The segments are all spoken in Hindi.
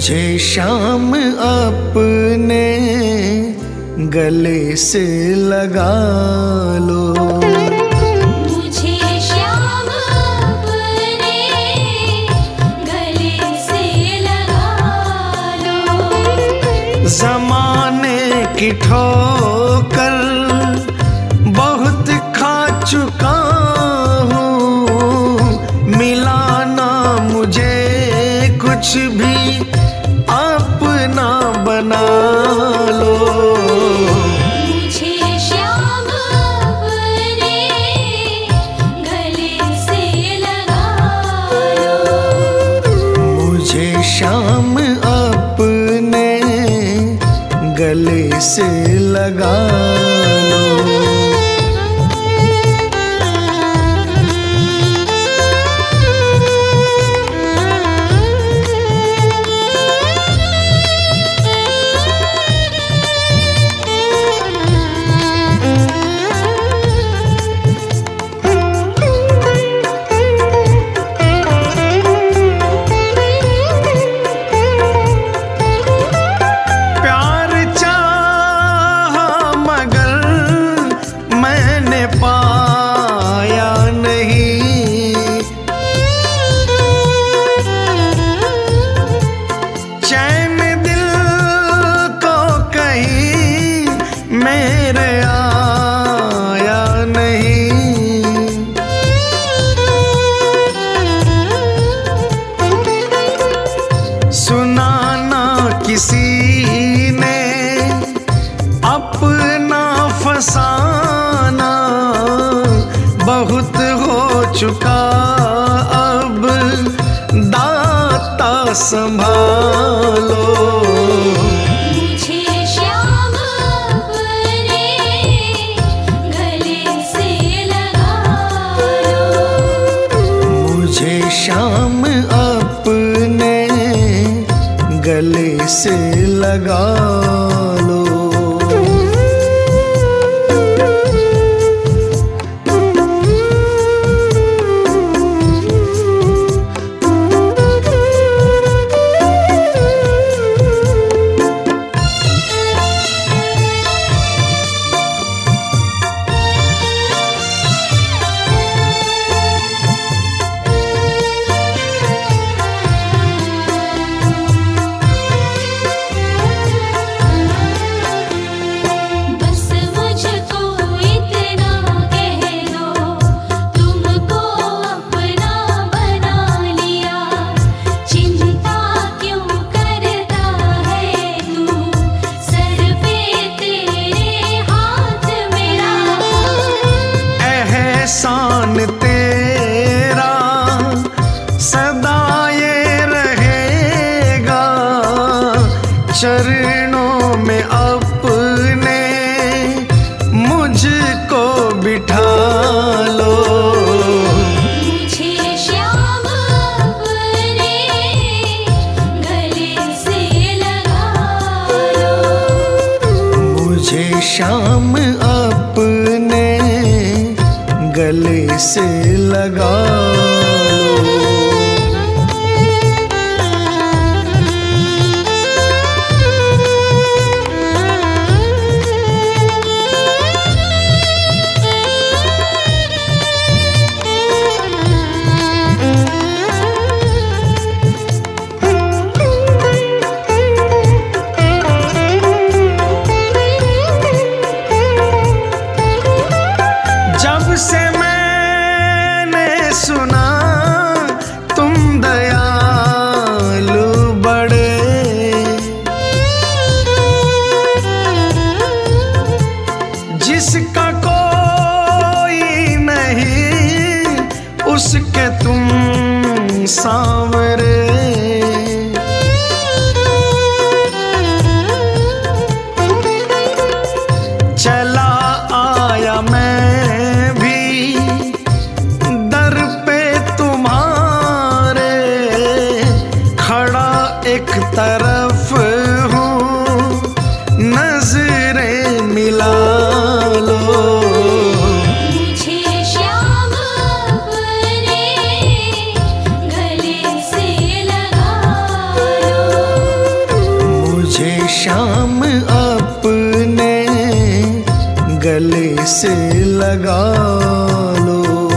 मुझे शाम अपने गले से लगा लो, मुझे शाम अपने गले से लगा लो। ज़माने की ठोकर बहुत खा चुका हूँ, मिला ना मुझे कुछ भी अपना बना लो। मुझे शाम अपने गले से लगा लो, मुझे शाम अपने गले से लगा लो। पाया नहीं, चैन दिल को कहीं मेरे आया नहीं। सुना ना किसी ने अपना फसाना, बहुत हो चुका अब दाता संभालो। मुझे शाम अपने गले से लगा लो, मुझे शाम अपने गले से लगा लो। एहसान तेरा सदा ये रहेगा, चरणों में अपने मुझको बिठा लो। मुझे शाम अपने गले से लगा लो, मुझे शाम अपने गले से लगा लो। जब से मैंने सुना तुम दयालु बड़े, जिसका कोई नहीं उसके तुम सांवरे। चला आया मैं भी दर पे तुम्हारे, खड़ा एक तरफ हूँ नजरें मिला लो। मुझे शाम अपने गले से गले से लगा लो।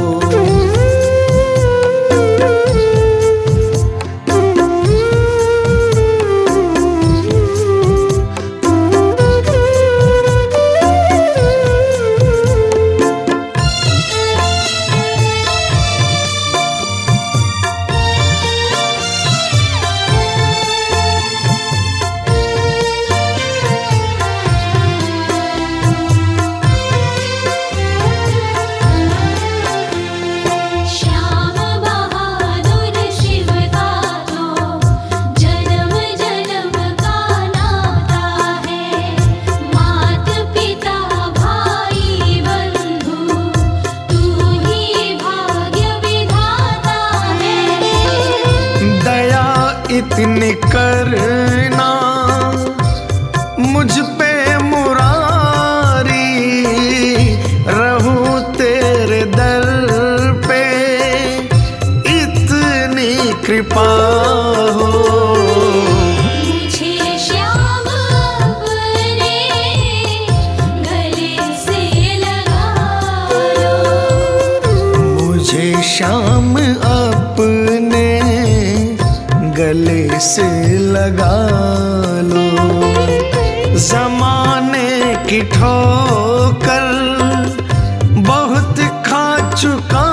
श्याम बहादुर शिव का तो जन्म जन्म का नाता है। मात पिता भाई बंधु तू ही भाग्य विधाता है। दया इतनी करना मुझ पे मुरारी, रहूं तेरे दर पे इतनी कृपा हो। मुझे श्याम अपने गले से लगा लो। मुझे श्याम अपने गले से लगा लो। जमाने की ठोकर बहुत खा चुका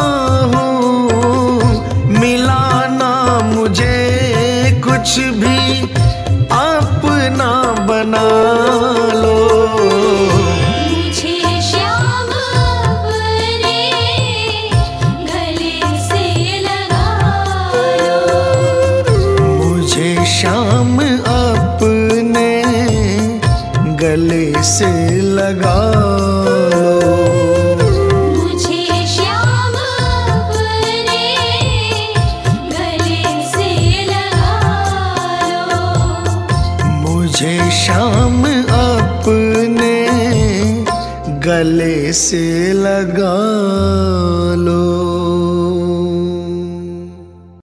हूँ, मिला ना मुझे कुछ भी अपना बना लो। मुझे श्याम अपने गले से लगा लो। मुझे श्याम अपने गले से लगा लो। मुझे श्याम अपने गले से लगा लो। मुझे श्याम अपने गले से लगा